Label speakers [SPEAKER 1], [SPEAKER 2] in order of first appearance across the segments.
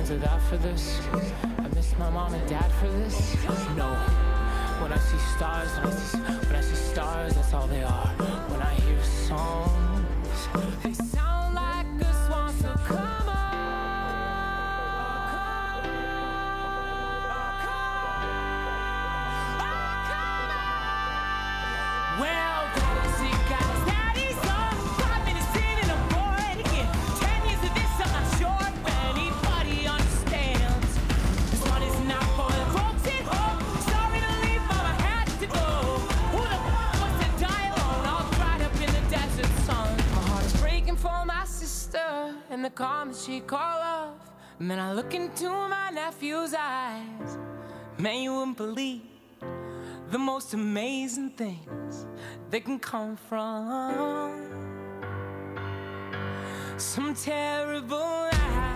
[SPEAKER 1] to that for this. I miss my mom and dad for this. No. When I see stars, when I see stars, that's all they are. When I hear songs, they sound like a swan, so come on. Well, daddy, guys, daddy's on 5 minutes in and I'm bored again. 10 years of this, I'm not sure if anybody understands. This one is not for the folks at home. Sorry to leave, mama had to go. Who the fuck wants to die alone? All dried up in the desert sun. My heart is breaking for my sister and the calm that she call love. Man, I look into my nephew's eyes. Man, you wouldn't believe the most amazing things that can come from some terrible lie.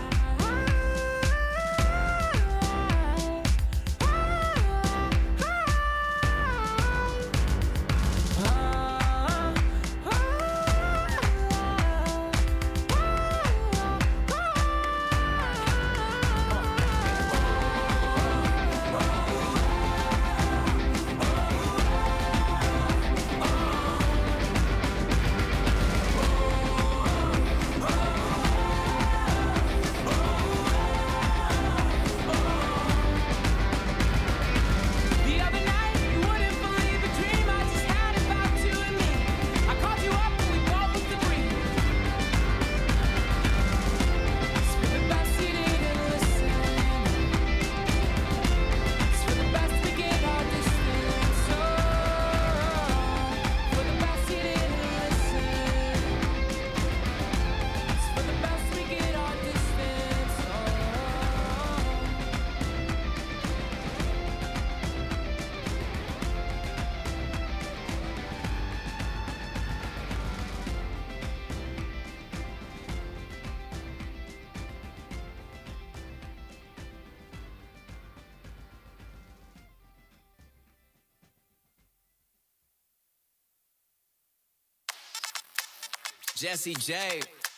[SPEAKER 2] Jesse J,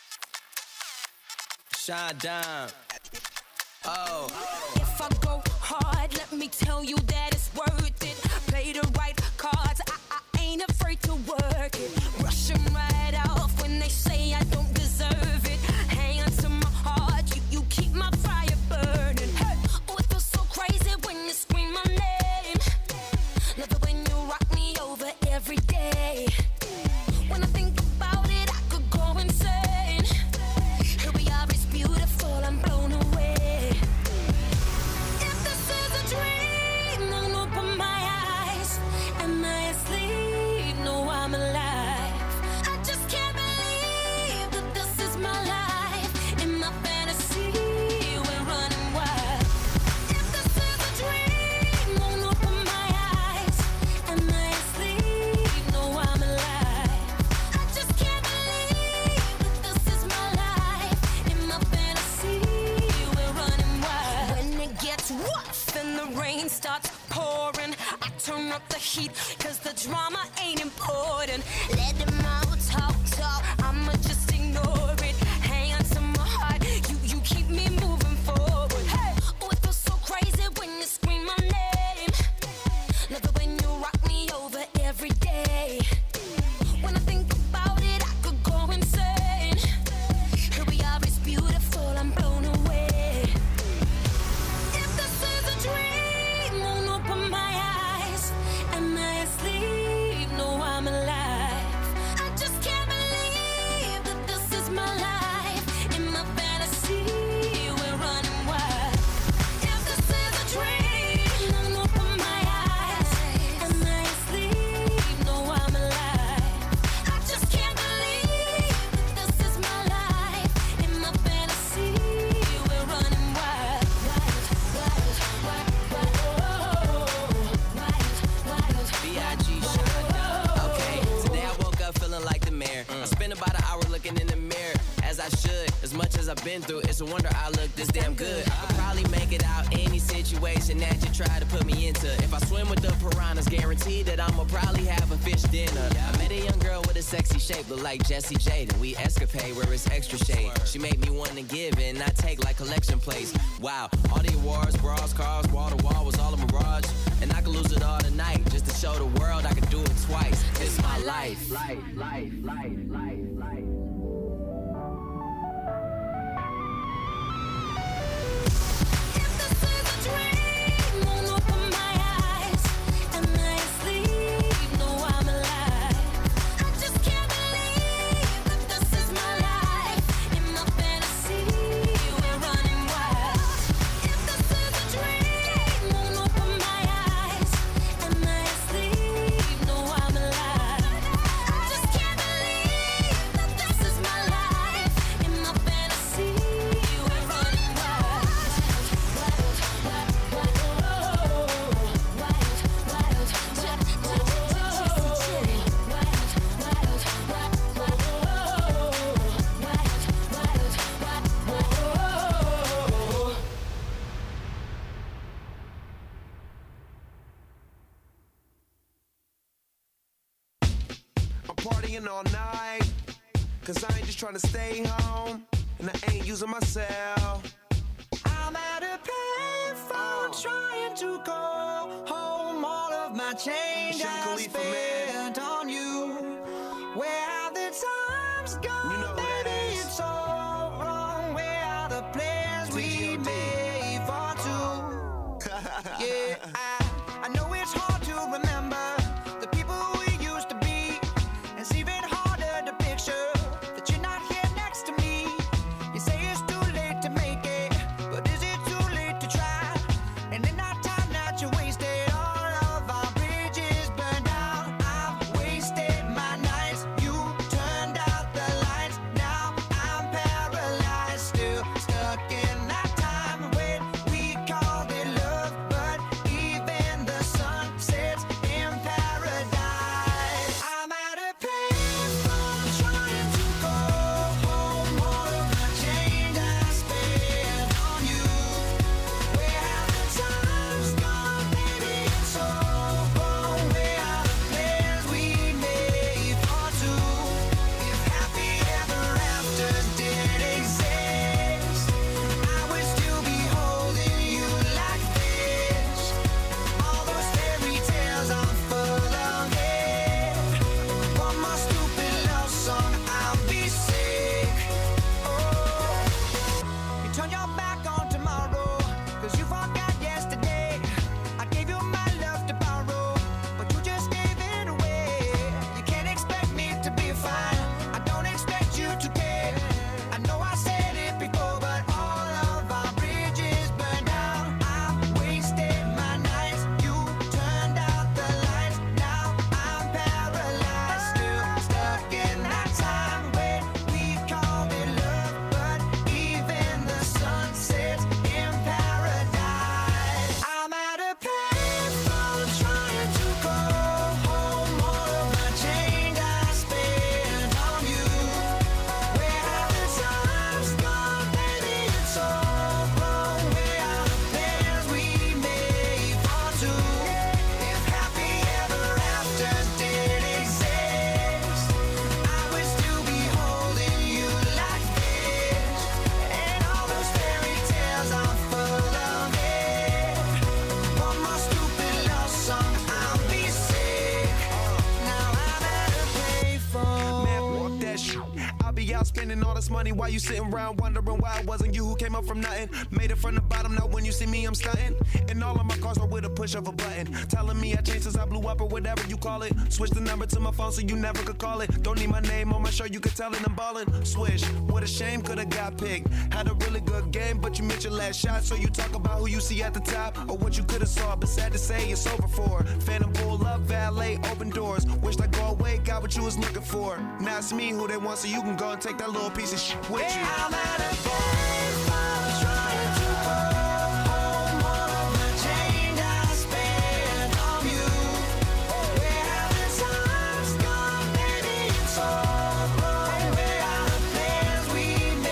[SPEAKER 2] Sean Dime. Oh.
[SPEAKER 3] If I go hard, let me tell you that it's worth it. Play the right cards, I ain't afraid to work it. Rush 'em right off when they say I don't deserve it. Hang on to my heart, you keep my fire burning. Hey. Oh, it feels so crazy when you scream my name. Love it when you rock me over every day. When I think about it, I could go insane. Here we are, it's beautiful, I'm blown away. If this is a dream, then open my eyes. Am I asleep? No, I'm alive. I just can't believe that this is my life. In my fantasy, we're running wild. If this is a dream, then open my eyes. Am I asleep? No, I'm alive. I just can't believe that this is my life. In my fantasy, we're running wild. When it gets rough and the rain starts pouring, I turn up the heat, cause the drama ain't important. Let them all talk, I'ma just ignore it. Hang on to my heart, you keep me moving forward. Hey, oh, it feels so crazy when you scream my name. Love it when you rock me over every day. When I think about it, I could go insane. Here we are, it's beautiful, I'm blown away. If this is a dream, then open my eyes. Am I asleep? No, I'm alive. I just can't believe that this is my life. In my fantasy, we're running wild. If this is a dream, then open my eyes. Am I asleep? No, I'm alive. I just can't believe that this is my life. In my fantasy, we're running wild.
[SPEAKER 2] B.I.G. Sean Dime. Okay, today I woke up feeling like the mayor. I spent about an hour looking in the mirror. As I I should. As much as I've been through, it's a wonder I look this damn good. I could probably make it out any situation that you try to put me into. If I swim with the piranhas, guaranteed that I'ma probably have a fish dinner. I met a young girl with a sexy shape, look like Jessie J. Then we escapade where it's extra shade. She made me want to give and not take like collection plates. Wow, all the awards, bras, cars, wall to wall was all a mirage. And I could lose it all tonight just to show the world I could do it twice. It's my life. Life.
[SPEAKER 4] Partying all night, cause I ain't just trying to stay home, and I ain't using my cell. I'm at a payphone trying to go home. All of my change I spent on you. Where have the times gone? You know baby, it's all wrong. Where are the plans we made for two? Yeah, I know it's hard to remember the people we used to be. It's even harder to picture that you're not here next to me. You say it's too late to make it, but is it too late to try? And in that time that you wasted, all of our bridges burned out. I've wasted my nights, you turned out the lights. Now I'm paralyzed, still stuck in that time when we called it love. But even the sun sets in paradise. I'm at a payphone trying to go home. All of my change I spent on you. Where have the times gone, baby? It's all wrong. Where are the plans we made for two? If happy ever afters did exist, I would still be holding you like this. All those fairy tales are full of it. One more stupid love song, I'll be sick. Oh, you turn your back on tomorrow, cause you forgot yesterday. I gave you my love to borrow, but you just gave it away. You can't expect me to be fine, I don't expect you to care. I know I said it before, but all of our bridges burned out. I've wasted my nights, you turned out the lights. Now I'm paralyzed, still stuck in that time when we called it love. But even the sun sets in paradise. I'm at a payphone trying to go home. All of my change I spent on you. Where have the times gone, baby? It's all wrong. Where are the plans we made for two? If happy ever afters did exist, I would still be holding you like this. And all those fairy tales are full of it. One more stupid love song, I'll be sick. Now I'm at a payphone. Man, fuck that shit. I'll be out spending all this money while you sitting around wondering why it wasn't you who came up from nothing. Made it from the bottom, now when you see me, I'm stunting. And all of my cars are with a push of a button. Telling me I changed since I blew up or whatever you call it. Switch the number to my phone so you never could call it. Don't need my name on my shirt, you could tell it I'm ballin'. Swish, what a shame, could've got picked. Had a really good game, but you missed your last shot. So you talk about who you see at the top or what you could've saw. But sad to say, it's over for. Phantom pull up, valet, open doors. Wished I go away, got what you was looking for. Now it's me who they want, so you can go and take that little piece of shit with you. I'm at a payphone trying to go home. All of my change I spent on you. Where have the times gone, baby? It's all wrong. Where are the plans we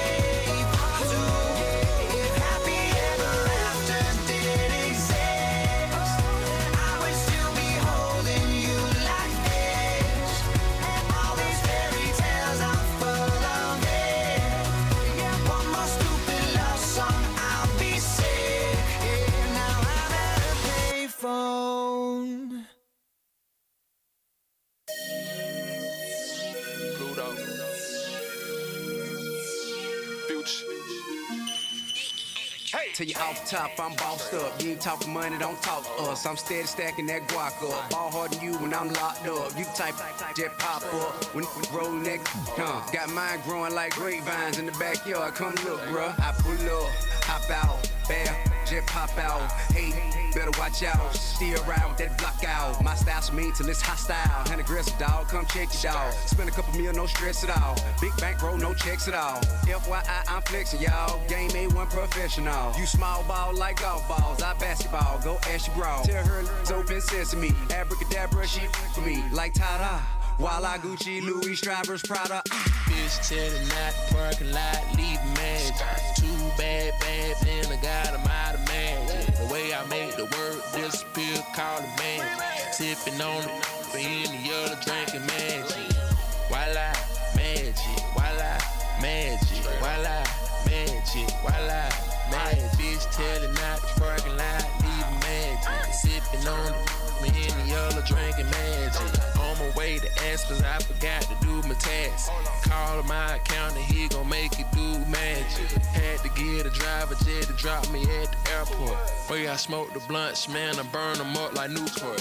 [SPEAKER 5] Till you off top, I'm bossed up. You ain't talking money, don't talk to us. I'm steady stacking that guac up. Ball harder than you when I'm locked up. You type jet pop up when rolling that got mine growing like grapevines in the backyard. Come look, bruh. I pull up, hop out, bam, jet pop out. Hey, better watch out. Steer around with that block out. My style's so mean till it's hostile. And aggressive dog, come check it out. Spend a couple mil, no stress at all. Big bankroll, no checks at all. FYI, I'm flexing, y'all. Game A1 professional. You small ball like golf balls. I basketball, go ask your bra. Tell her it's open sesame. Abracadabra, she for me like ta-da. While I Gucci, Louis, Strivers, Prada.
[SPEAKER 6] Bitch telling not parking lot, leave magic. Too bad, then I got 'em out of magic. The way I make the word disappear, call it magic. Sipping on it, in the other drinking magic. Voila, magic, voila, magic, voila, magic, voila, magic. Bitch telling not parking lot, leave magic. Sipping on it, in the other drinking magic. On my way to Aspens, I forgot to do my tax. Call my accountant, he gon' make it do magic. Had to get a driver jet to drop me at the airport. Where I smoke the blunts, man, I burn them up like Newport.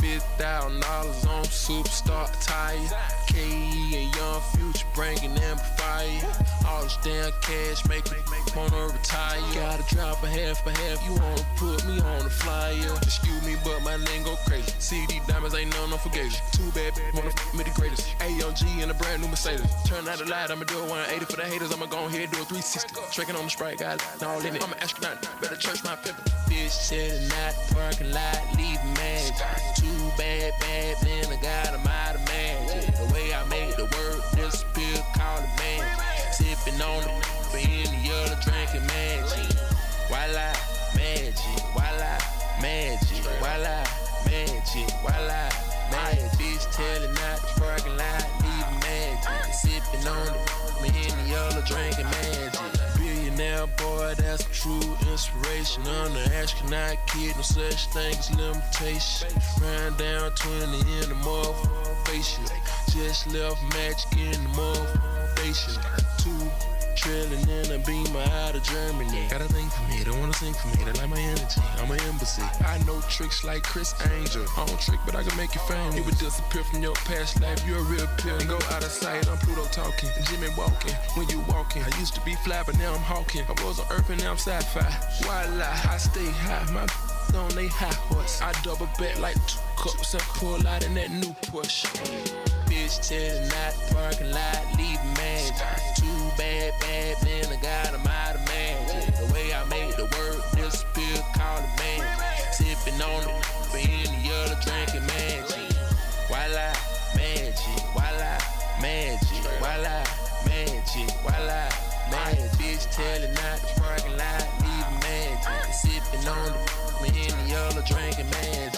[SPEAKER 6] $50,000 on Superstar attire. KE and Young Future bringing amplifier. All this damn cash make me wanna retire. Gotta drop a half, you wanna put me on the flyer. Excuse me, but my name go crazy. CD diamonds ain't no forgave. Too bad, wanna me the greatest. AMG in a brand new Mercedes. Turn out the light, I'ma do a 180 for the haters. I'ma go ahead do a 360. Drinking on the Sprite, got it all in it. I'm an astronaut, better church my pepper. Bitch telling not parking lot, leave magic. Too bad, then I got 'em out of magic. The way I make the word disappear, call it magic. Sipping on it, in the other drinking magic. Voila, magic, voila, magic, voila, magic, voila, magic. Bitch telling not the parking lot, leave magic. Sipping on it, in the other drinking magic. Billionaire boy, that's a true inspiration. I'm the astronaut kid, no such thing as limitation. Ran down 20 in the motherfucking facial. Just left magic in the motherfucking facial. 2 trillion in a beamer out of Germany. Got a thing for me, they wanna sing for me, they like my energy. I'm an embassy. I know tricks like Chris Angel. I don't trick, but I can make you famous. You would disappear from your past life, you're a real pill. And go out of sight, I'm Pluto talking, Jimmy walking. When you walking, I used to be fly, but now I'm hawking. I was on Earth and now I'm sci-fi. Voila, I stay high, my on they high horse. I double back like 2 cups and pull out in that new push. Bitch telling not parking lot, leave magic. Too bad, then I got 'em out of magic. The way I make the word disappear, call it magic. Sipping on it, in the other drinking magic. Voila, magic, voila, magic, voila, magic, voila, magic. Bitch telling not the parking lot, leave magic. Sipping on it, in the other drinking magic.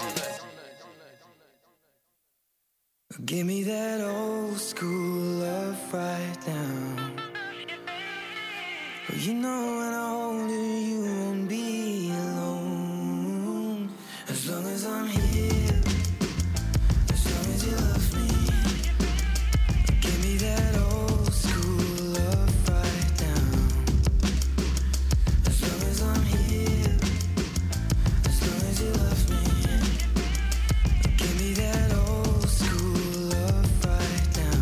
[SPEAKER 4] Give me that old school love right now. You know when I hold you, you won't be alone. As long as I'm here, as long as you love me. Give me that old school love right now. As long as I'm here, as long as you love me. Give me that old school love right now.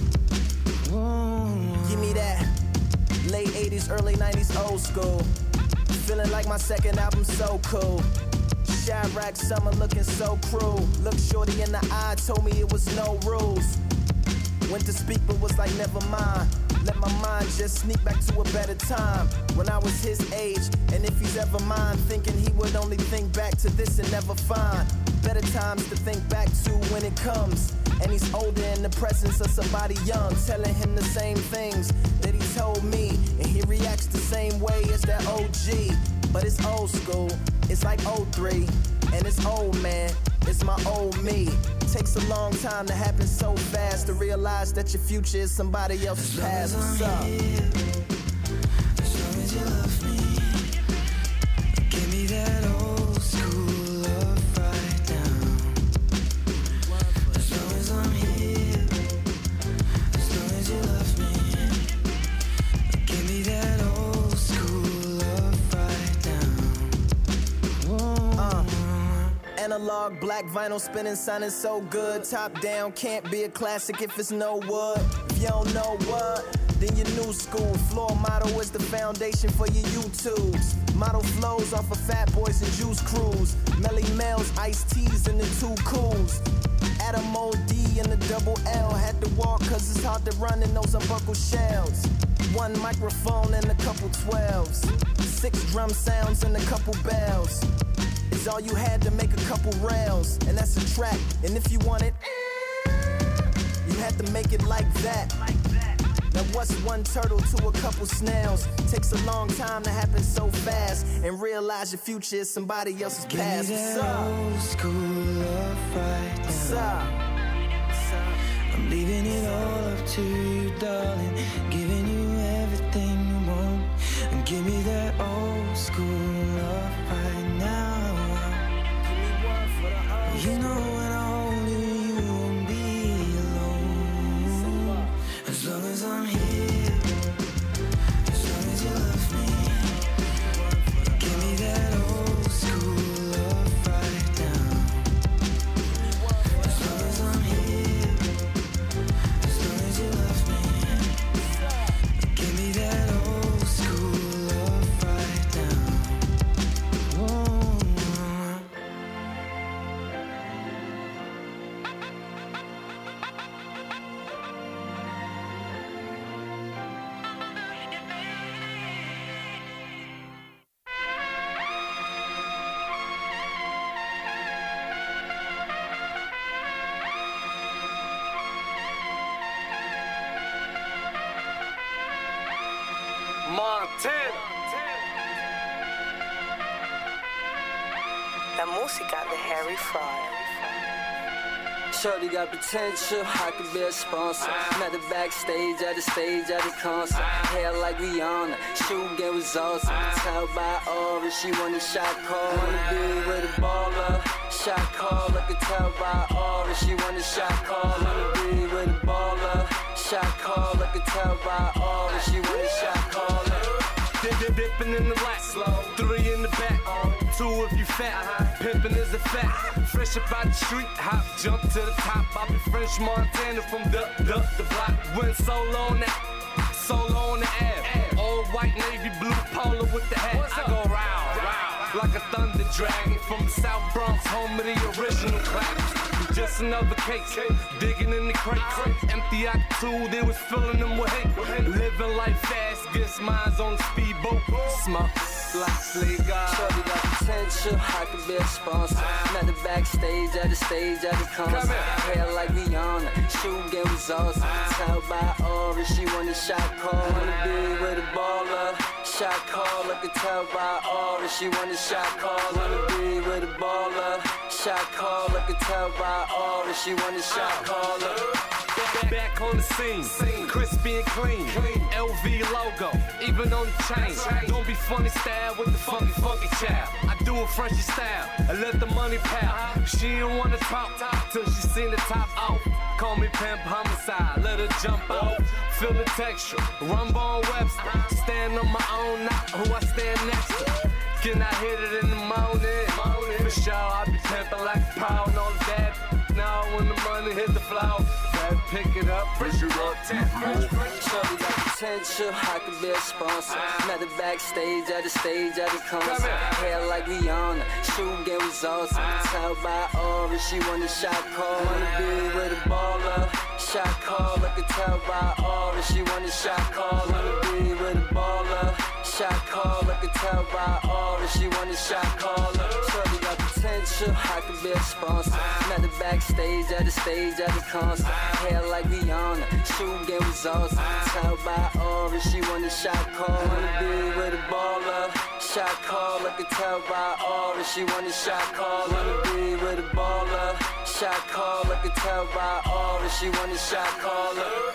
[SPEAKER 4] Whoa.
[SPEAKER 7] Give me that late 80s, early 90s old school. Feeling like my second album so cool. Chirac summer looking so cruel. Looked shorty in the eye, told me it was no rules. Went to speak but was like never mind. Let my mind just sneak back to a better time when I was his age. And if he's ever mine, thinking he would only think back to this and never find better times to think back to when it comes. And he's older in the presence of somebody young, telling him the same things that he told me. And he reacts the same way as that OG. But it's old school, it's like 03. And it's old man, it's my old me. Takes a long time to happen so fast to realize that your future is somebody else's past. What's up?
[SPEAKER 4] As long as you love me. Give me that old school love right now. As long as I'm here, as long as you love me. Give me that old school love right now.
[SPEAKER 7] Analog, black vinyl spinning, sounding so good. Top down, can't be a classic if it's no wood. If you don't know what, then your new school. Floor model is the foundation for your YouTubes. Model flows off of Fat Boys and Juice Crews. Melly Mel's, iced teas, and the two cools. Adam O.D. and the double L. Had to walk cause it's hard to run in those unbuckled shells. One microphone and a couple 12s. 6 drum sounds and a couple bells. It's all you had to make a couple rails. And that's a track. And if you want it, you had to make it like that. Now what's one turtle to a couple snails? Takes a long time to happen so fast. And realize your future is somebody else's past. What's up?
[SPEAKER 8] Old school love right now.
[SPEAKER 7] What's up?
[SPEAKER 8] I'm leaving it all up to you, darling. Giving you everything you want. And give me that old school love right now. You know when I hold you, you won't be alone. As long as I'm here, as long as you love me. Give me that old school love right now. As long as I'm here, as long as you love me. Give me that old school love right now. Whoa.
[SPEAKER 9] La música de Harry Fraud.
[SPEAKER 8] Shorty got potential, I could be a sponsor. Met her backstage, at the stage, at the concert. Hair like Rihanna, shoe game results. Tell by aura, she want a shot call. Wanna be with a baller, shot call. I can tell by aura, she want a shot call. Wanna be with a baller, shot call. I can tell by aura, she want a shot call.
[SPEAKER 10] Dipping in the lap, 3 in the back, 2 if you fat. Pimping is a fact. Fresh up out the street, hop, jump to the top. I be French Montana from the block. Went solo on that, solo on the air. All white navy blue polo with the hat. I go round like a thunder dragon from the South Bronx, home of the original claps. Just another cake, digging in the crate. Empty out the 2, they was filling them with hate. Living life fast, guess mine's on the speedboat. Smoke, like Slay God.
[SPEAKER 8] Shorty got potential, I could be a sponsor. Met her backstage, at the stage, at the concert. Hair like Rihanna, shoe game results. Tell by aura, she want a shot call. Wanna be with a baller, shot call. I can tell by aura, she want a shot call. Wanna be with a baller, shot call. I can tell by aura, she want a shot call.
[SPEAKER 10] Back on the scene, crispy and clean. LV logo, even on the chain. Don't be funny style with the funky child. I do a Frenchy style, I let the money pal. She didn't wanna talk till she seen the top off. Call me Pimp Homicide, let her jump out. Feel the texture, Rumble on Webster. Stand on my own, not who I stand next to. Can I hit it in the morning? For sure, I be pimping like a pound on that. Now when the money hit the floor, better pick it up, fresh it up,
[SPEAKER 8] Shorty got potential, I could be a sponsor. Met her backstage, at the stage, at the concert. Hair like Rihanna, shoe game results. Tell by aura, she want a shot call. Wanna be with a baller, shot call. I can tell by aura, she want a shot call. Wanna be with a baller, shot call. I can tell by aura, she want a shot call. Shorty got potential, I could be a sponsor. Met her backstage, at the stage, at the concert. Hair like Rihanna, shoe game results. Tell by aura, she want a shot call. Wanna be with a baller, shot call. I can tell by aura, she want a shot call. Wanna be with a baller, shot call. I can tell by aura, she want a shot call.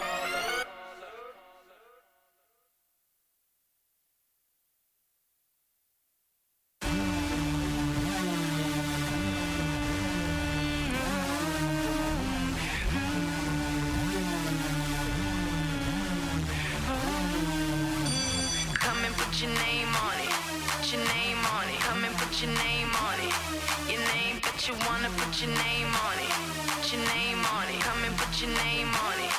[SPEAKER 9] Put your name on it. Put your name on it. Come and put your name on it. Your name, put But you wanna put your name on it. Put your name on it. Come and put your name on it.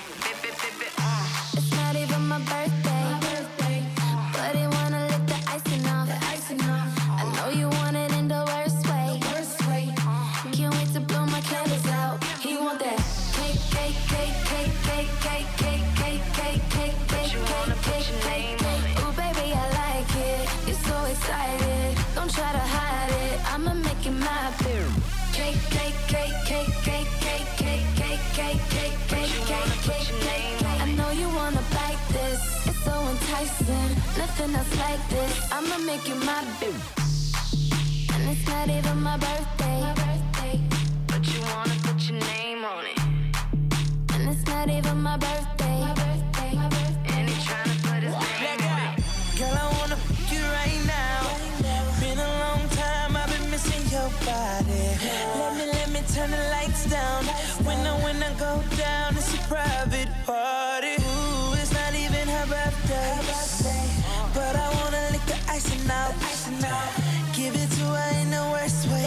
[SPEAKER 3] It's not even my birthday, but he wanna lick the icing off. I know you want it in the worst way. Can't wait to blow my candles out. He want that cake, cake, cake, cake, cake, cake, cake, cake, cake, cake, cake, cake, cake, cake. Ooh, baby, I like it. You're so excited. Don't try to hide it. I'ma make it my beer. Cake, cake, cake, cake, cake, cake, cake, cake, cake, cake, cake, cake, cake, cake. I know you wanna bite this. It's so enticing. Nothing else like this. I'ma make it my beer. And it's not even my birthday.
[SPEAKER 9] But you wanna put your name on it.
[SPEAKER 3] And it's not even my birthday.
[SPEAKER 9] And he tryna put his name on it.
[SPEAKER 11] Girl, I wanna fuck you right now. Been a long time, I've been missing your body. Let me turn the lights down. When I go down, it's a private party. Ooh, it's not even her birthday. But I wanna lick the icing out. Give it to her in the worst way.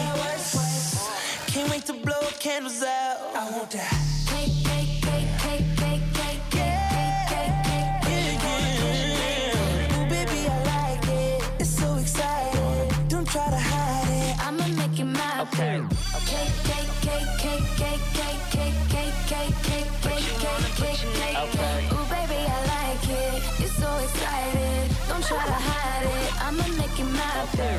[SPEAKER 11] Can't wait to blow candles out. I want that.
[SPEAKER 3] Cake, cake, cake, cake, cake, cake, cake, cake, cake, cake.
[SPEAKER 11] Ooh, baby, I like it. It's so exciting. Don't try to hide it.
[SPEAKER 3] I'ma make it my beer. Cake, cake, cake, cake, cake, cake, cake, cake, cake, cake, cake, cake, cake, cake. Ooh, baby, I like it. You're so excited. Don't try to hide it. I'ma make it my beer.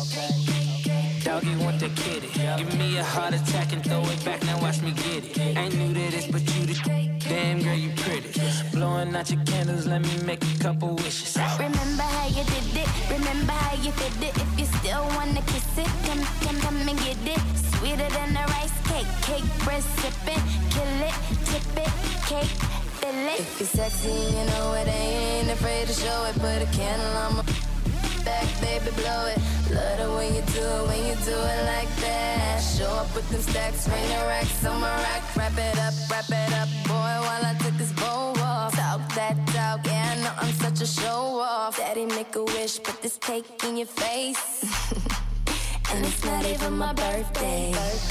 [SPEAKER 11] Doggy want the kitty. Give me a heart attack and throw it back. Now watch me get it. Ain't new to this, but you the damn girl, you pretty. Blowing out your candles, let me make a couple wishes.
[SPEAKER 3] Remember how you did it. Remember how you did it. If you still wanna kiss it, come and get it. Sweeter than a rice cake. Cake bread sipping. Kill it, tip it, cake, fill it. If you're sexy, you know it. Ain't afraid to show it. Put a candle on my back, baby, blow it. Love it when you do it like that. Show up with them stacks, ring the racks on my rack. Wrap it up, boy, while I took this bow off. Talk that talk, yeah, I know I'm such a show off. Daddy, make a wish, put this cake in your face. And it's not even my birthday.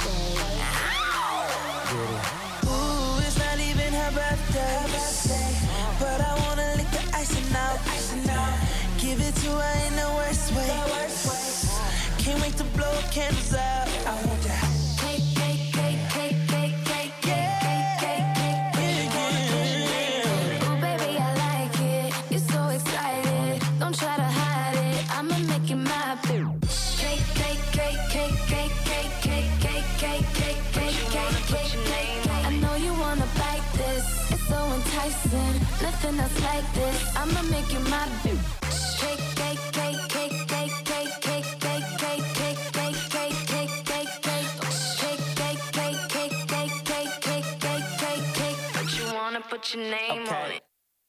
[SPEAKER 11] Ooh, it's not even her birthday. But I wanna lick the icing out. Give it to her in the worst way. Can't wait to blow candles out. I want that.
[SPEAKER 3] Cake, cake, cake, cake, cake, cake, cake, cake, cake, cake. Ooh, baby, I like it. You're so excited. Don't try to hide it. I'ma make it my beer. Cake, cake, cake, cake, cake, cake, cake, cake, cake, cake, cake, cake, cake, cake. I know you wanna bite this. It's so enticing. Nothing else like this. I'ma make it my beer. Cake, cake, cake, cake, cake, cake, cake, cake, cake, cake, cake, cake, cake, cake, cake. Cake, cake, cake, cake, cake, cake, cake, cake, cake, cake.
[SPEAKER 9] But you wanna put your name on it.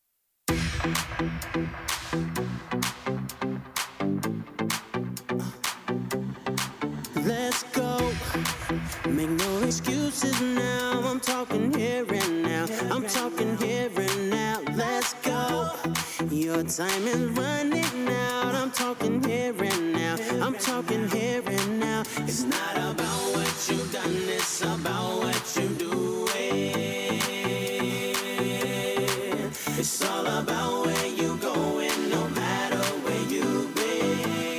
[SPEAKER 12] Let's go. Make no excuses now. I'm talking here and now. I'm talking here and now. Let's go. Your time is running out. I'm talking here and now. I'm talking here and now. It's not about what you've done, it's about what you do. It's all about where you going, no matter where you've been.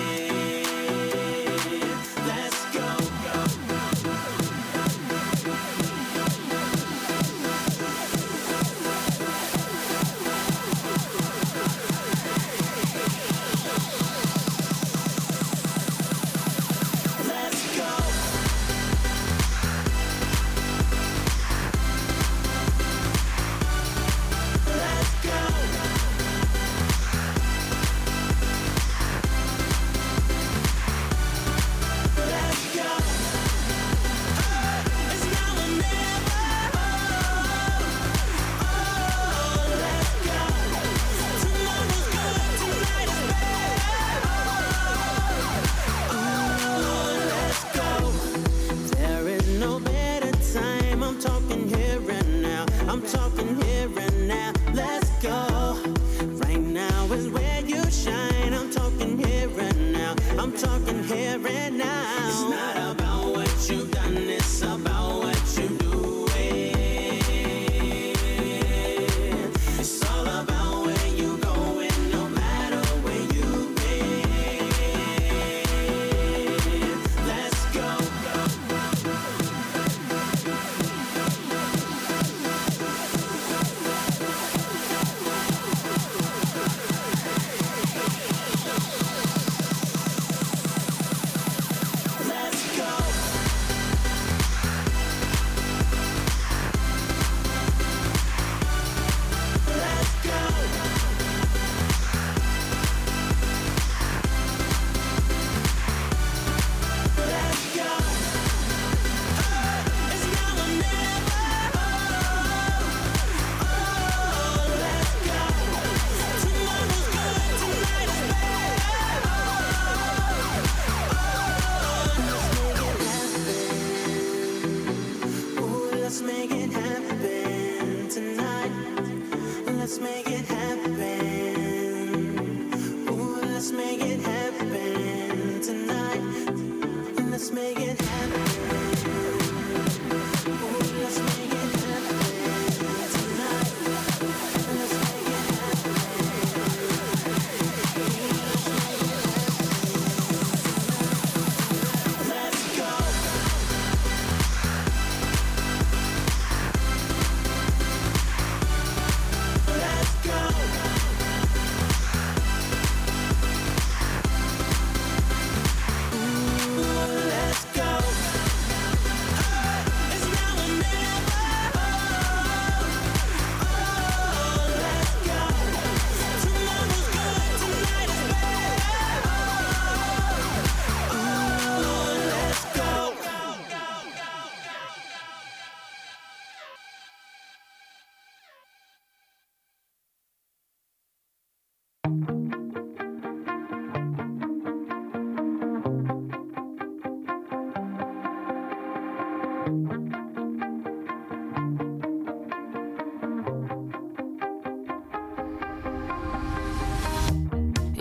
[SPEAKER 12] Let's go. I'm talking here and now. Let's go. Right now is where you shine. I'm talking here and now. I'm talking here and now. It's not about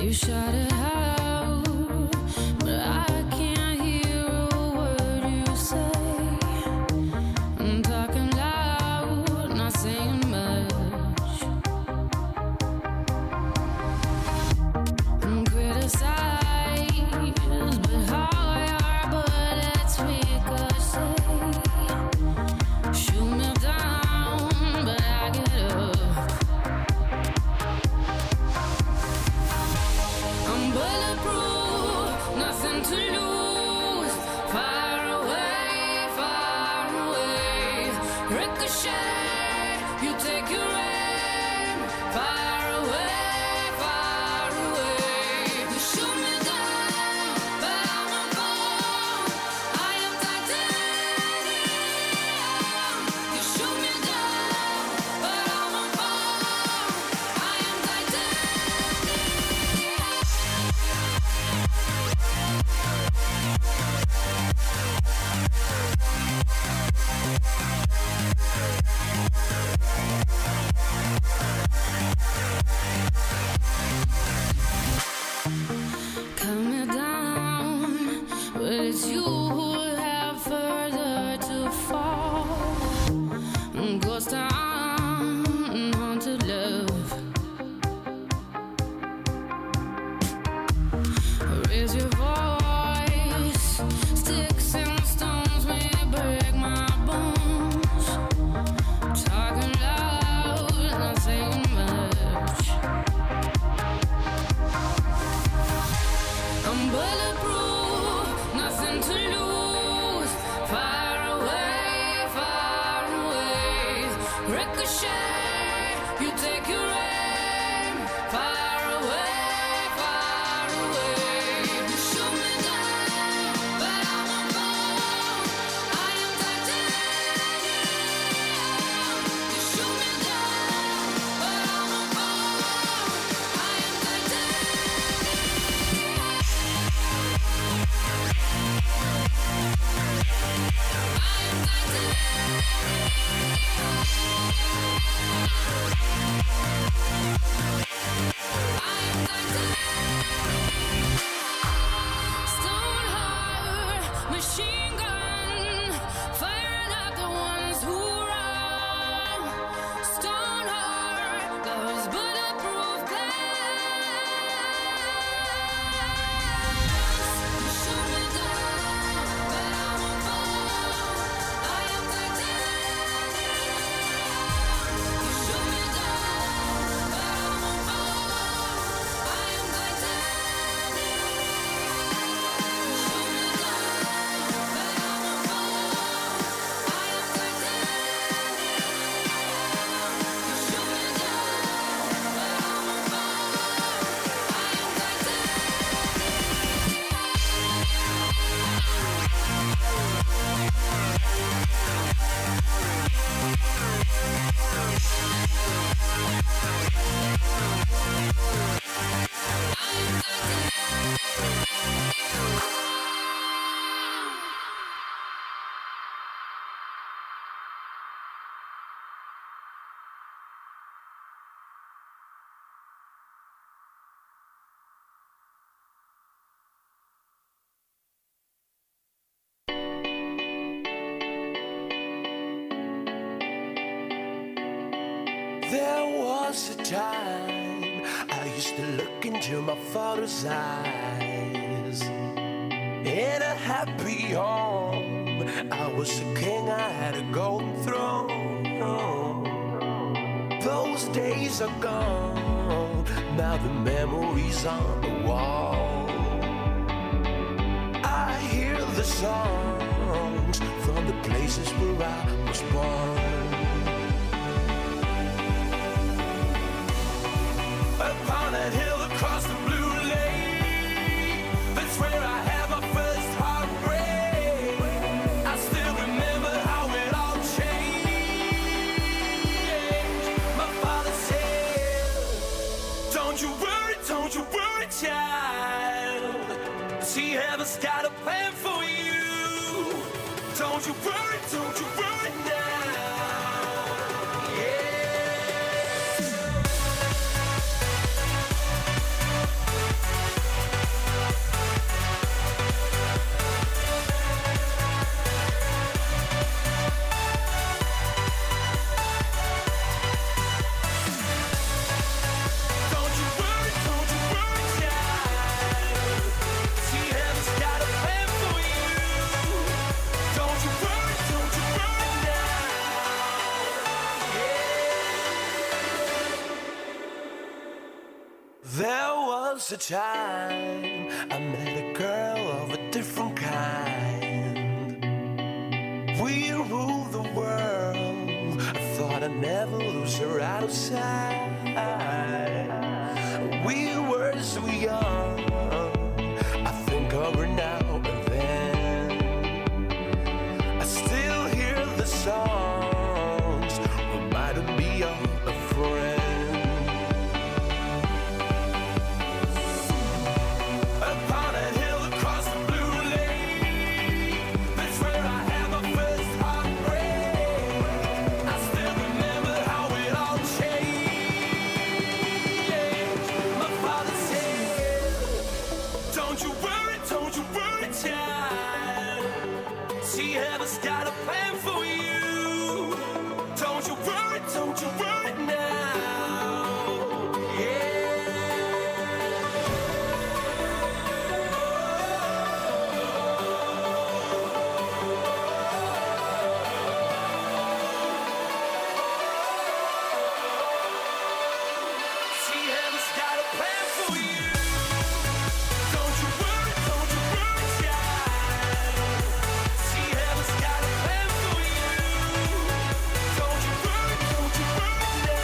[SPEAKER 3] You shout it out, but I can't hear a word you say. I'm talking loud, not saying much. I'm criticized, but how your bullets ricochet. Shoot me down, but I get up. I'm bulletproof, nothing to lose. Far away, ricochet. You take your aim. Far away, you shoot me down, but I won't fall. I am titanium. You shoot me down, but I won't fall. I am cut me down, but it's you who have further to fall. Ghost town, haunted love. Raise your voice, sticks and stones may break my bones. Talking loud, not saying much. I'm bulletproof, nothing to lose. Far away, ricochet. You take your aim. Far away, you shoot me down, but I won't fall. I am titanium. You shoot me down, but I won't fall. I am Stone heart, machine gun, firing at the ones who run. Stone heart, those bulletproof glass. You shoot me down, but I won't fall. I am titanium. You shoot me down, but I won't fall. I am titanium. You shoot me down, but I won't fall. I am titanium. You shoot me down, but I won't fall. I am
[SPEAKER 13] There was a time I used to look into my father's eyes. In a happy home, I was a king, I had a golden throne. Those days are gone, now the memories on the wall. I hear the songs from the places where I was born. Upon that hill across the blue lake, that's where I had my first heartbreak. I still remember how it all changed. My father said, don't you worry, child. See, heaven's got a plan for you. Don't you worry now. Yeah. There was a time I met a girl of a different kind. We ruled the world. I thought I'd never lose her out of sight. We were so young. I think of her now and then. I still hear the songs reminding me of a friend. Got a plan for you. Don't you worry now. She has got a plan for you. Don't you worry, child. She has got a plan for you. Don't you worry now.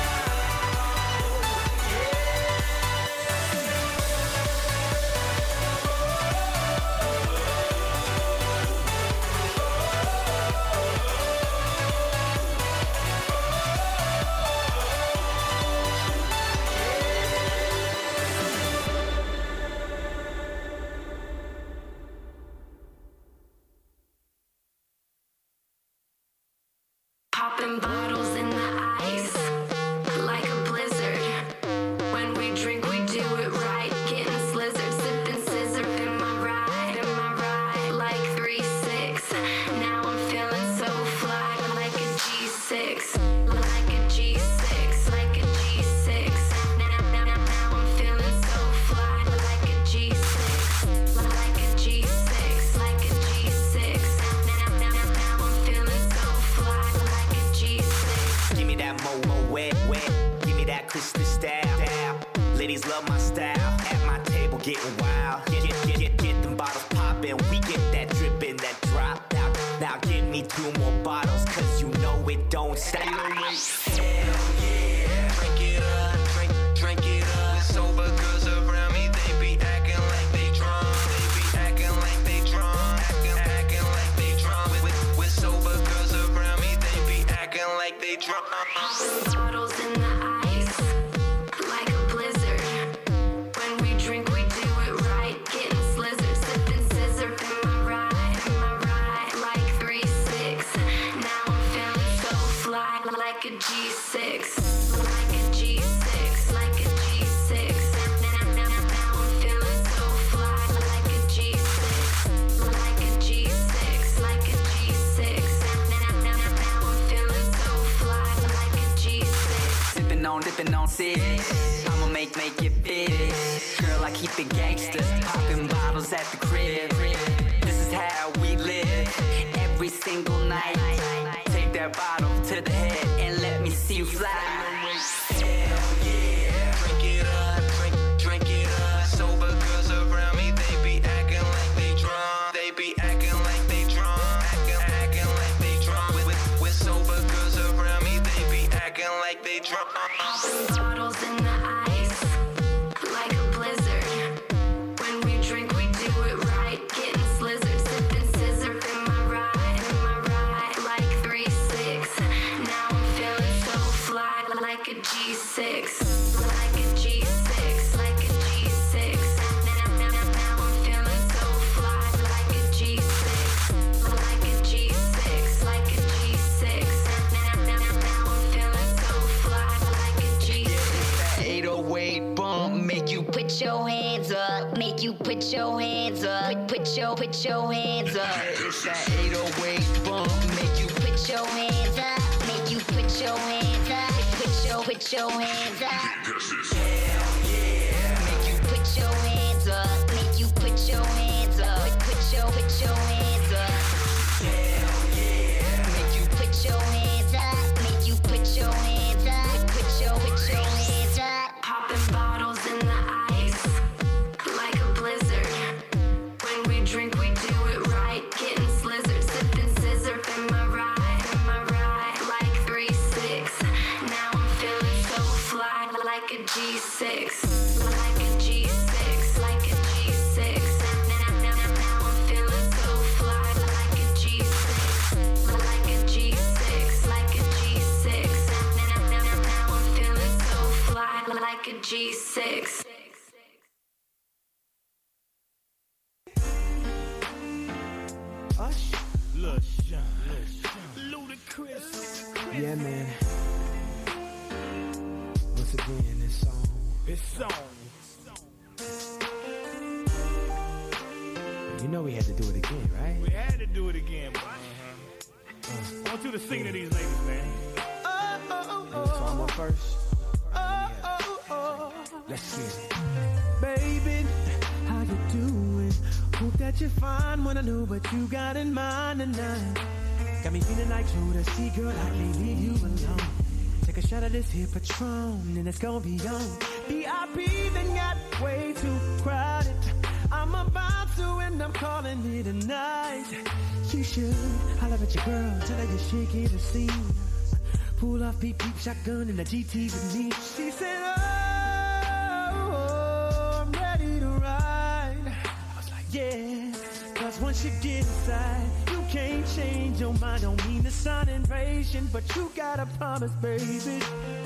[SPEAKER 9] Popping bottles in the ice, like a blizzard. When we drink, we do it right. Getting slizzard, sipping scissor. Am I right? Like 3-6. Now I'm feeling so fly, like a G6. Like a G6, like a G6. Now I'm feeling so fly, like a G6. Like a G6, like a G6. Now I'm feeling so fly, like a G6.
[SPEAKER 14] Give me that mo wet. Give me that Christmas style. Ladies love my style. At my table getting wild. Get them bottles poppin'. We get that drippin', that drop. Now give me 2 more bottles, cause you know it don't stop. Hell yeah. Drink it up, drink it up. Sober girls around me, they be acting like they drunk. They be acting like they drunk. Acting like they drunk. With sober girls around me, they be acting like they drunk.
[SPEAKER 9] Bottles in the ice, like a blizzard. When we drink, we do it right. Getting slizzard, sipping scissor. Am I right? Like 3-6. Now I'm feeling so fly, like a G6. Like a G6, like a G6. Now I'm feeling so fly, like a G6. Like a G6, like a G6. Now I'm feeling so fly, like a G6.
[SPEAKER 8] Sippin' on six. I'ma make it big. Girl, I keep it gangsta. Poppin' bottles at the crib. This is how we live. Every single night. Take that bottle to the head and let me see you fly. Hell yeah. Drink it up, drink it up. Sober girls around me, they be acting like they drunk. They be acting like they drunk. Acting like they drunk. With sober girls around me, they be acting like they drunk.
[SPEAKER 9] Bottles in the ice, like a blizzard. When we drink, we do it right. Getting slizzard, sipping scissor. Am I right? Like 3-6. Now I'm feeling so fly, like a G6. Like a G6, like a G6. Now I'm feeling so fly, like a G6. Like a G6, like a G6. Now I'm feeling so fly, like a G6.
[SPEAKER 8] 808 bump, make you
[SPEAKER 3] Put your hands up, make you put your hands up. Put your hands up.
[SPEAKER 8] It's that 808 bump, make you
[SPEAKER 3] Put your hands up, make you put your hands up. Put your hands up.
[SPEAKER 8] hell yeah.
[SPEAKER 3] Make you put your hands up, make you put your hands up. Put your hands up.
[SPEAKER 8] Hell yeah.
[SPEAKER 3] Make you put your hands up, make you put your hands up. Put your hands up.
[SPEAKER 9] Popping bottles in the G6, like a G6, like a G6. Now I'm feeling so fly, like a G6, like a G6, like a G6. Now I'm feeling so fly, like a G6.
[SPEAKER 15] Yeah, man. Once again, this song. You know we had to do it again, right?
[SPEAKER 16] We had to do it again, boy. I want you to sing to these ladies, man.
[SPEAKER 15] So I'm up first. Let's get it. Baby, how you doing? Hope that you're fine. Wanna know what you got in mind tonight. Got me feeling like Jodeci, girl, I can't leave you alone. Take a shot of this here Patron, and it's gonna be on. VIP, then got way too crowded. I'm about to, and I'm calling it a night. You should holler at your girl, tell her you're shaking the scene. Pull off beep beep shotgun in the GT with me. She said, oh, I'm ready to ride. I was like, yeah, cause once you get inside, you can't change your mind. Don't mean to sound impatient, but you gotta promise, baby.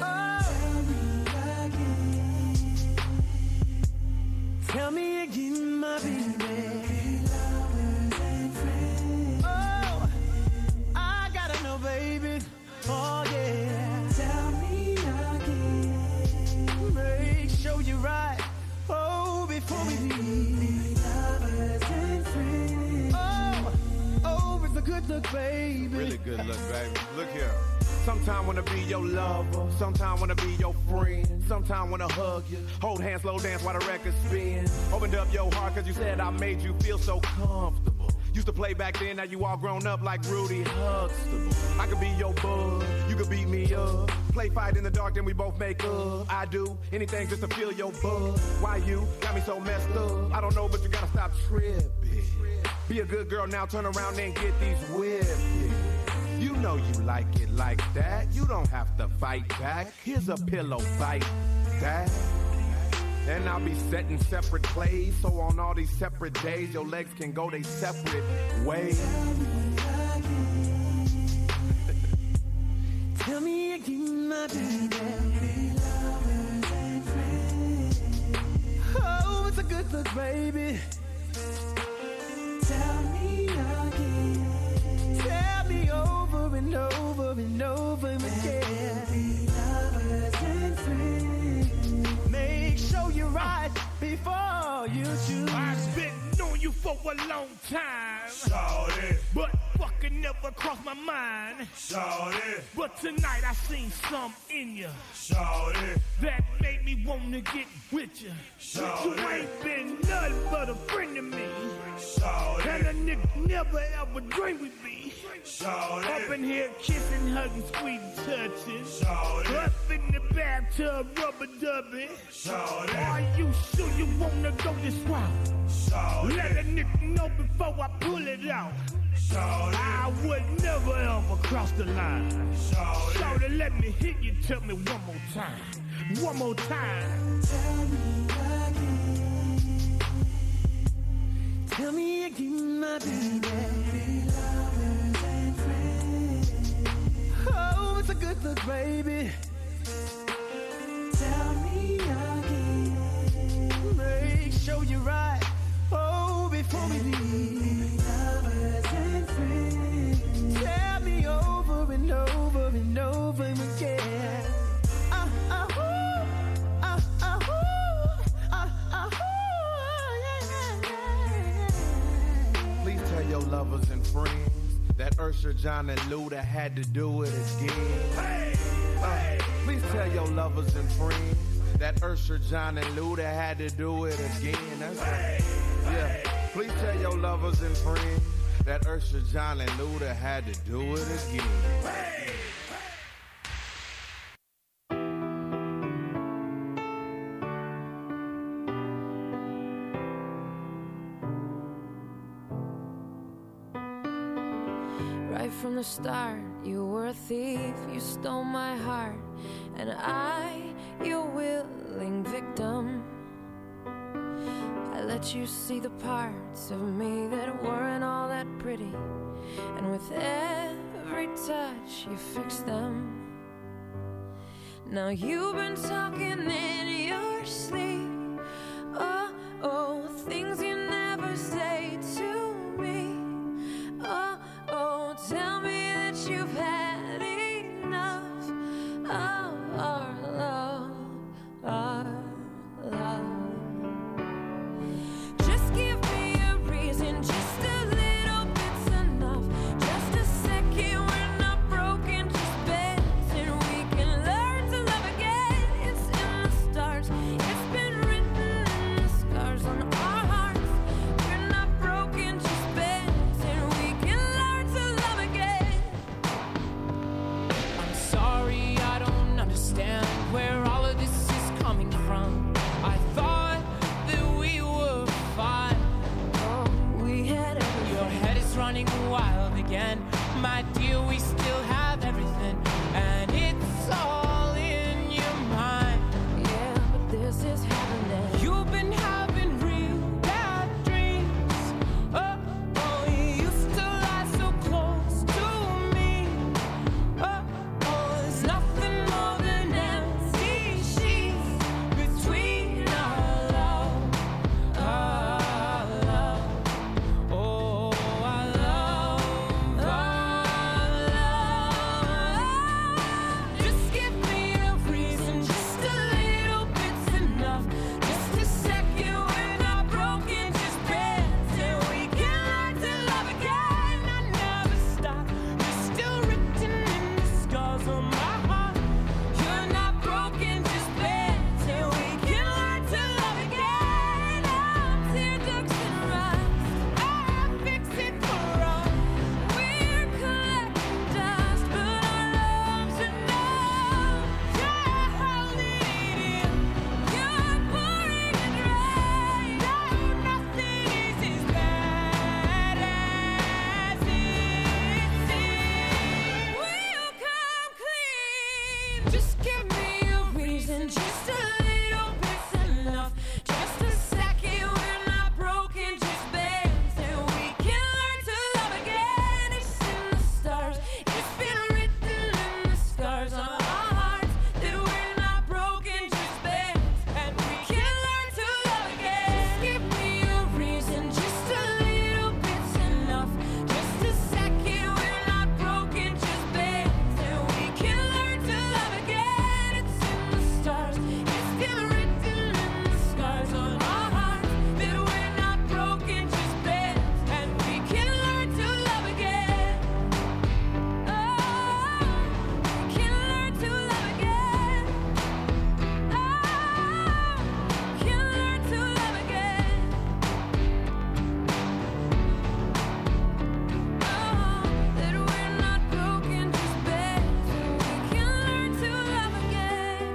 [SPEAKER 15] Tell me again, my baby. Oh, I gotta know, baby. Oh, yeah. Tell me again. Make sure you're right. Oh, before we leave. Lovers and friends. Oh, it's a good look, baby.
[SPEAKER 17] Really good look, baby. Look here. Sometime wanna be your lover, sometime wanna be your friend, sometime wanna hug you, hold hands, slow dance while the record spins. Opened up your heart cause you said I made you feel so comfortable. Used to play back then, now you all grown up like Rudy Huxtable. I could be your bud, you could beat me up. Play fight in the dark, then we both make up. I do anything just to feel your buzz. Why you got me so messed up? I don't know, but you gotta stop tripping. Be a good girl now, turn around and get these whipped. You know you like it like that. You don't have to fight back. Here's a pillow fight that. And I'll be setting separate plays, so on all these separate days, your legs can go they separate ways.
[SPEAKER 15] Tell me again, my baby. Oh, it's a good look, baby. Tell me again. Tell me over and over and over again. Lovers and friends. Make sure you're right before you choose.
[SPEAKER 16] I've been knowing you for a long time.
[SPEAKER 18] Shawty.
[SPEAKER 16] But fucking never crossed my mind.
[SPEAKER 18] Shawty.
[SPEAKER 16] But tonight I seen some in you.
[SPEAKER 18] Shawty.
[SPEAKER 16] That made me wanna get with you.
[SPEAKER 18] Shawty.
[SPEAKER 16] You ain't been nothing but a friend to me.
[SPEAKER 18] Shawty.
[SPEAKER 16] And a nigga never ever dreamed we'd be.
[SPEAKER 18] Shawty.
[SPEAKER 16] Up in here kissing, hugging, sweet touching.
[SPEAKER 18] Shawty.
[SPEAKER 16] Up in the bathtub, rubber dubbing.
[SPEAKER 18] Shawty.
[SPEAKER 16] Are you sure you wanna go this route?
[SPEAKER 18] Shawty.
[SPEAKER 16] Let a nigga know before I pull it out.
[SPEAKER 18] Shawty.
[SPEAKER 16] I would never ever cross the line.
[SPEAKER 18] Shawty.
[SPEAKER 16] Shawty, let me hit you, tell me one more time. One more time.
[SPEAKER 15] Tell me again. Tell me again, my baby. Lovers and friends. Oh, it's a good look, baby. Tell me again. Make sure you're right. Oh, before we leave. Lovers and friends. Tell me over and over and over again.
[SPEAKER 17] Please tell your lovers and friends that Usher, John, and Luda had to do it again. Please tell your lovers and friends that Usher, John, and Luda had to do it again. That's right. Yeah. Please tell your lovers and friends that Usher, John, and Luda had to do it again.
[SPEAKER 19] Right from the start, you were a thief, you stole my heart, and I, your willing
[SPEAKER 3] willing victim. I let you see the parts of me that weren't all that pretty, and with every touch you fixed them. Now you've been talking in your sleep. Oh, oh, things you never say to me. Oh, oh, tell me that you've had enough of our love, our love. Just give me a reason, just a little bit's enough. Just a second, we're not broken, just bends, and we can learn to love again. It's in the stars, it's been written in the scars on our hearts. We're not broken, just bends, and we can learn to love again.
[SPEAKER 1] I'm sorry, I don't understand where all of this is coming from. I thought that we were fine.
[SPEAKER 3] Oh, we had everything.
[SPEAKER 1] Your head is running wild again. My dear, we still have everything, and it's all in your mind.
[SPEAKER 3] Yeah, but this is happening.
[SPEAKER 1] You've been having real bad dreams. Oh, oh, you used to lie so close to me. Oh, oh, there's nothing more than empty sheets between our love, our love. Oh, our love, our love. Just give me a reason, just a little bit's enough. Just a second, we're not broken, just bends, and we can learn to love again. I never stop. You're still written in the scars on my heart. You're not broken, just bends, and we can learn to love again. I'm tear ducts and rust. I fix it for us. We're collecting dust, but our love's enough. You're holding it in. You're pouring it right. No, nothing is as bad as it seems. We'll come clean. Just give me a reason, just a little bit's enough. Just a second, we're not broken, just bends, and we can learn to love again. It's in the stars, it's been written in the scars on our hearts that we're not broken, just bends, and we can learn to love again. Just give me a reason, just a little bit's enough. Just a second, we're not broken, just bends, and we can learn to love again. It's in the stars, it's been written in the scars on our hearts that we're not broken, just bends, and we can learn to love again. Oh, we can learn to love again. Oh, we can learn to love again. Oh, that we're not broken, just bends, and we can learn to love again.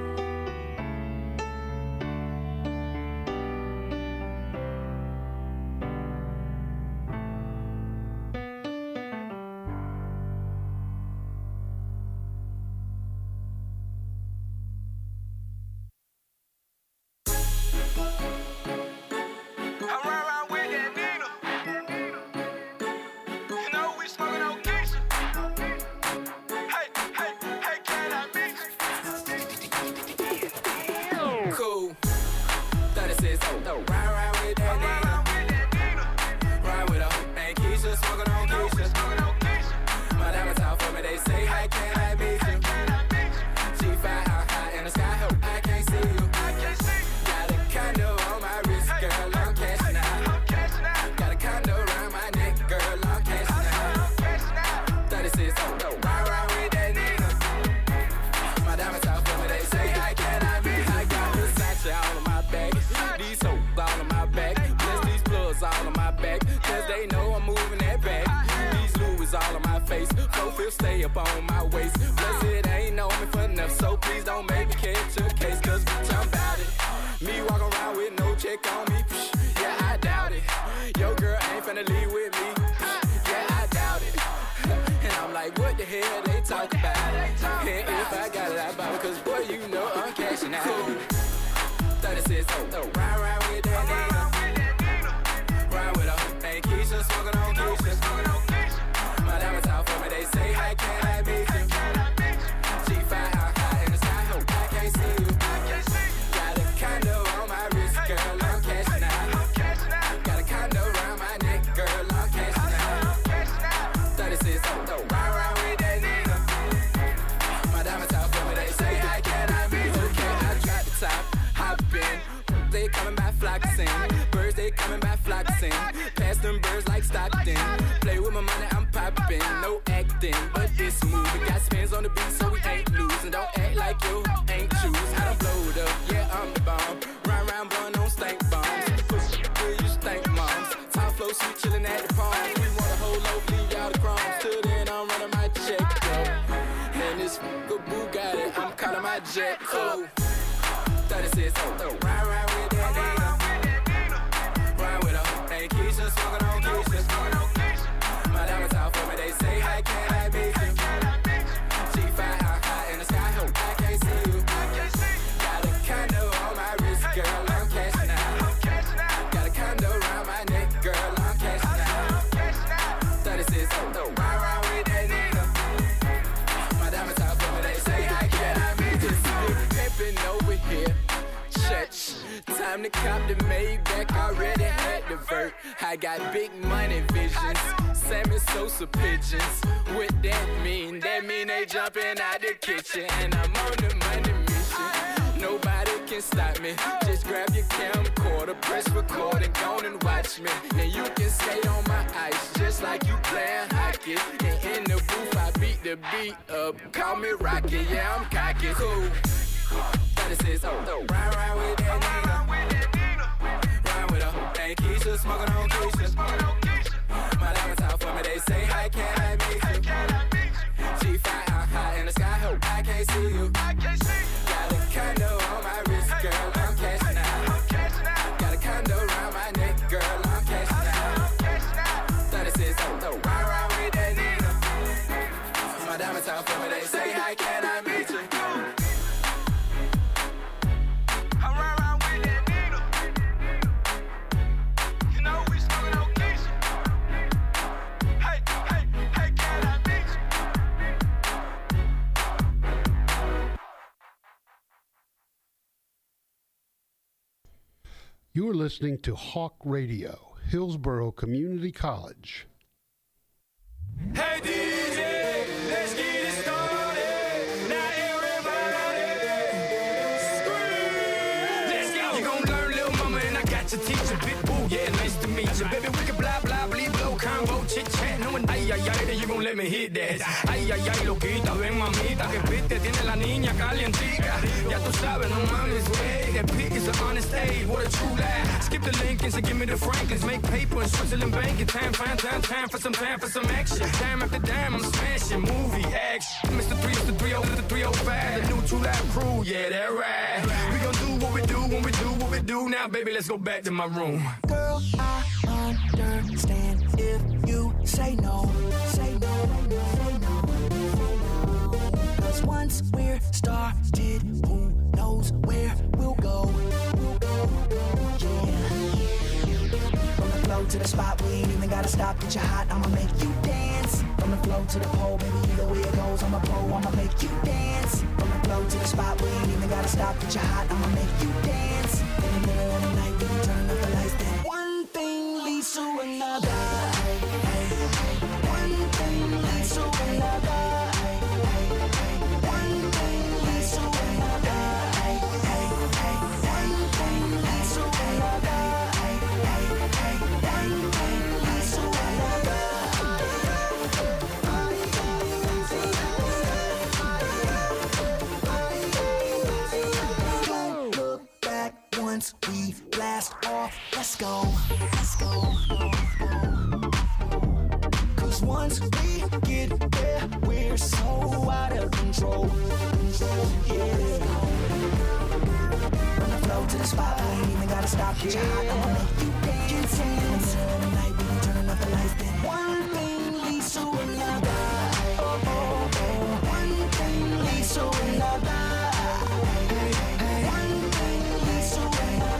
[SPEAKER 2] Cool. 36, oh, ride with that nigga. Ride with her, ain't Keisha, smoking on Keisha. My diamonds out for me, they say, hi, can I meet you? She fly out high in the sky, hope I can't see you. Got a condo on my wrist, girl, I'm cashing out. Got a condo around my neck, girl, I'm cashing out. 36, oh, ride with that nigga. My diamonds out for me, they say, hi, can I meet you? I got Versace all on my back, these hoes all on my back, plus these plugs all on my back, cause they know I'm moving that back. These Louis all on my face, 4-5 stay up on my waist, plus it ain't know me for enough, so please don't make me catch a case, cause bitch, I'm bout it. Me walk around with no check on me, psh, yeah, I doubt it. Your girl ain't finna leave with me, yeah, I doubt it. And I'm like, what the hell they talk about? And if I got it, I bout it, cause boy, you know I'm cashing out. is ride with that Nina. Ride with her. Hey, Keisha, smoking on Keisha. My diamonds out for me, they say, hi, can I meet you? G5 high in the sky, hope I can't see you. Got a condo on my wrist, girl, I'm cashing out. Got a condo around my neck, girl, I'm cashing out. 36, ride with that Nina. My diamonds out for me, they say, hi, can I meet you? Okay, I drop the top, hop in. They coming by flocking. Birds, they coming by flocking. Pass them birds like Stockton. Play with my money, I'm popping. No acting, but it's smooth. We got spins on the beat, so we ain't losing. Don't act like you ain't choose. I done blowed up, yeah, I'm the bomb. Run around, blowing on stank bombs. Push, you stank moms. Top flow, sweet chillin' at the palms. We want a whole loaf, leave y'all the crumbs. Till then, I'm running my check, yo. And this good Bugatti, I'm calling my jet, cool. 36, ride with that Nina. Ride with her. Hey, Keisha, smoking on Keisha. My diamonds out for me, they say, hi, can I meet you? G5 high in the sky, hope I can't see you. Got a condo on my wrist, girl, I'm cashing out. Got a condo around my neck, girl, I'm cashing out. 36, ride with that Nina. My diamonds out for me, they say, hi, can I meet you? Pimpin' over here. Church. Time to cop the Maybach, already had the vert. I got big money visions, Sammy Sosa pigeons. What that mean? That mean they jumping out the kitchen, and I'm on the money mission. Nobody can stop me. Just grab your camcorder, press record, and go and watch me. And you can skate on my ice, just like you playing hockey. And in the booth, I beat the beat up. Call me Rocky, yeah, I'm cocky. Cool. 36, ride with that Nina. Ride with her. Hey, Keisha, smoking on Keisha. My diamonds out for me, they say, hi, can I meet you? G5 high in the sky, hope I can't see you. Got a condo on my wrist, girl, I'm cashing out. Got a condo around my neck, girl, I'm cashing out. 36, ride with that Nina. My diamonds out for me, they say, hi, can I meet you?
[SPEAKER 20] You are listening to Hawk Radio, Hillsborough Community College.
[SPEAKER 18] Hey DJ, let's get it started. Now everybody, scream. Let's go. You gon' learn, little mama, and I got your teacher, big boo. Yeah, nice to meet you, baby. We can blah blah blah, blow combo, chit chat. No one, ay ay ay, then you gon' let me hit that. Ay ay ay, loquita, ven mamita, que piste tiene la niña calientica. Ya tú sabes, no mames, güey. That pick is an honest aid, what a true lie. Skip the Lincolns and give me the Franklin's. Make paper in Switzerland banking. Time for some action. Time after dime, I'm smashing movie action. Mr. 3, Mr. 30, the 305, the new True Life crew, yeah, that right. We gon' do what we do when we do what we do. Now, baby, let's go back to my room.
[SPEAKER 11] Girl, I understand if you say no, say no, say no. 'Cause once we're started, who knows where we'll go? Yeah. From the flow to the spot, we ain't even gotta stop. Get you hot, I'ma make you dance. From the flow to the pole, baby, either way it goes, I'm a pro, I'ma make you dance. From the flow to the spot, we ain't even gotta stop. Get you hot, I'ma make you dance. In the middle of the night, we can turn up the lights, then one thing leads to another. One thing leads to another. One thing leads to another. One thing leads to another. One thing leads to another. Don't look back once we blast off. Let's go. Let's go. 'Cause once we get there, we're so out of control. Yeah. From the flow to the spot, we ain't even gotta stop. Get you hot, I'ma make you dance. In the middle of the night, we can turn up the lights. Then one thing leads to another. One thing leads to another. One thing leads to another.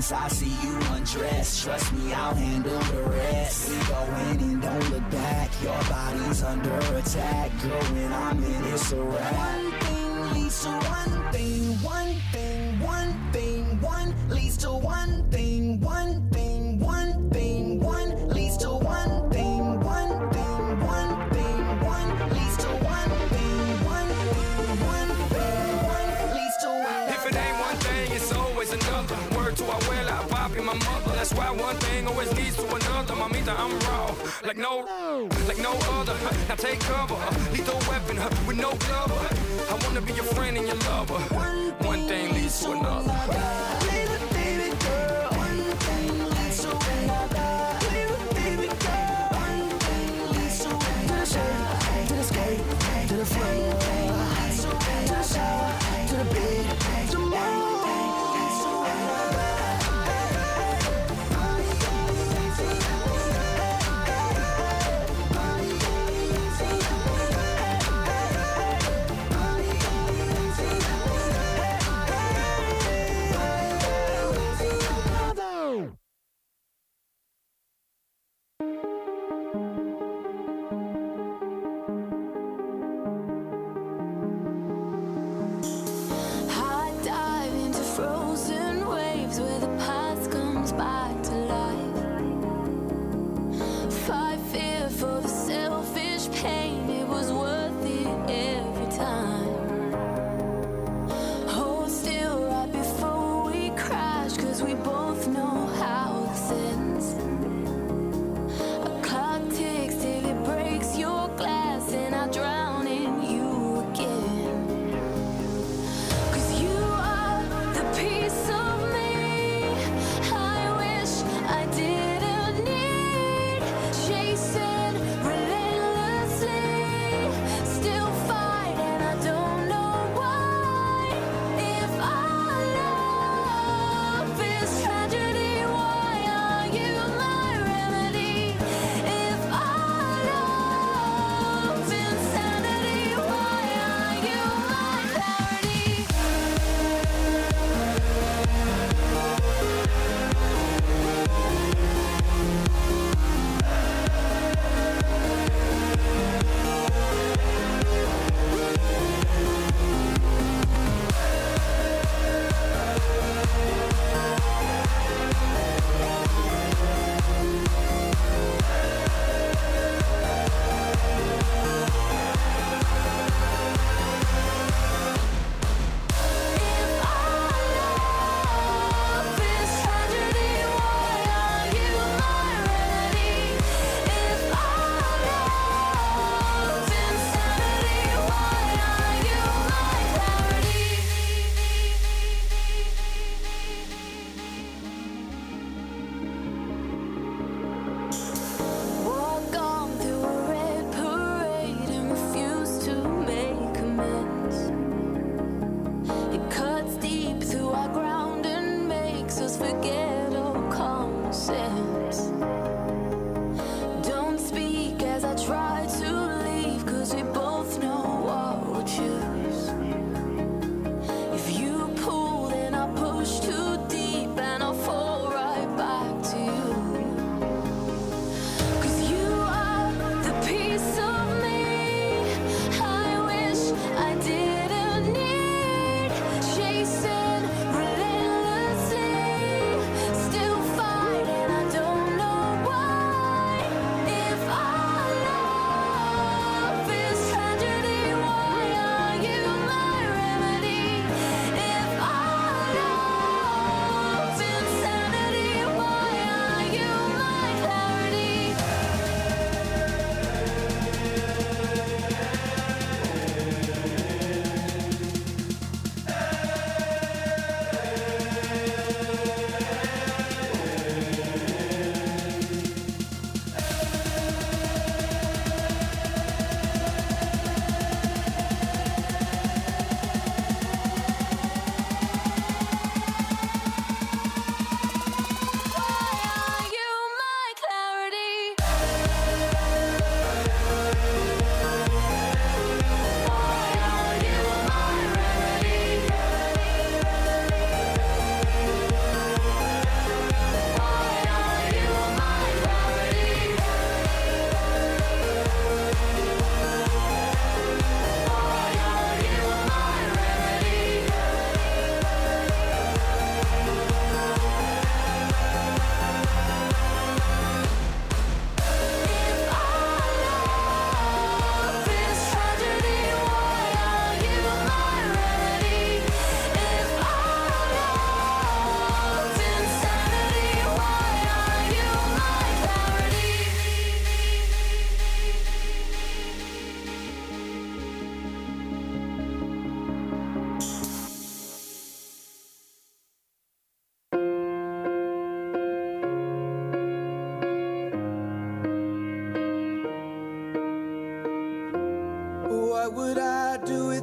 [SPEAKER 7] once I see you undressed, trust me, I'll handle the rest. We go in and don't look back. Your body's under attack. Girl, when I'm in, it's a wrap. One thing leads to one thing. One thing, one thing, one leads to one thing. One thing, one thing, one leads to one thing. One thing, one thing, one leads to one thing. One thing, one thing, one leads to one.
[SPEAKER 18] If it ain't one thing, it's always another. Word to our well, I pop in my mother. That's why one thing always leads to another. Mamita, I'm raw, like no other. Now take cover, lethal weapon with no glove. I wanna be your friend and your lover. One thing leads to another.
[SPEAKER 7] Baby girl, one thing leads to another. Baby girl, one thing leads to another. To the shade, to the skate, to the floor, to the shower, to the bed, to more.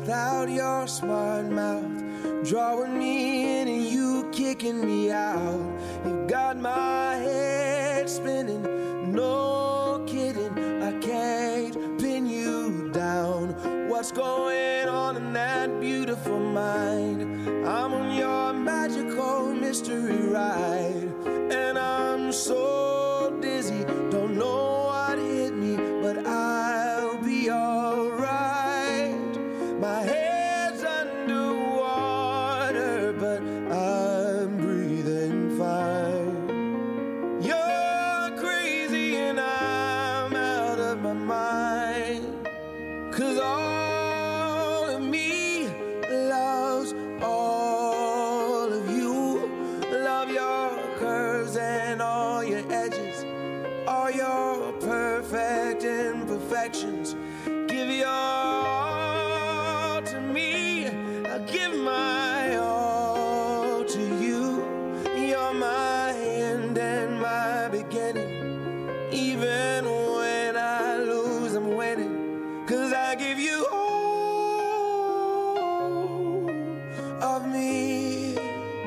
[SPEAKER 15] without your smart mouth, drawing me in and you kicking me out. You got my head spinning, no kidding, I can't pin you down. What's going on in that beautiful mind? I'm on your magical mystery ride, and I'm so dizzy, don't know what hit me, but I'll be alright. My head's underwater, but I'm breathing fine. You're crazy and I'm out of my mind, 'cause all of me loves all of you. Love your curves and all your edges, all your perfect imperfections. Give your all to me, I give my all to you. You're my end and my beginning. Even when I lose, I'm winning, 'cause I give you all of me,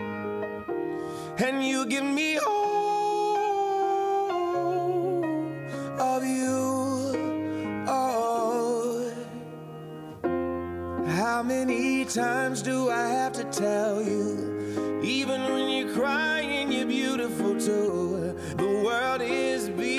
[SPEAKER 15] and you give me all of you. Oh, how many times do I have to tell you, even when you're crying, you're beautiful too. The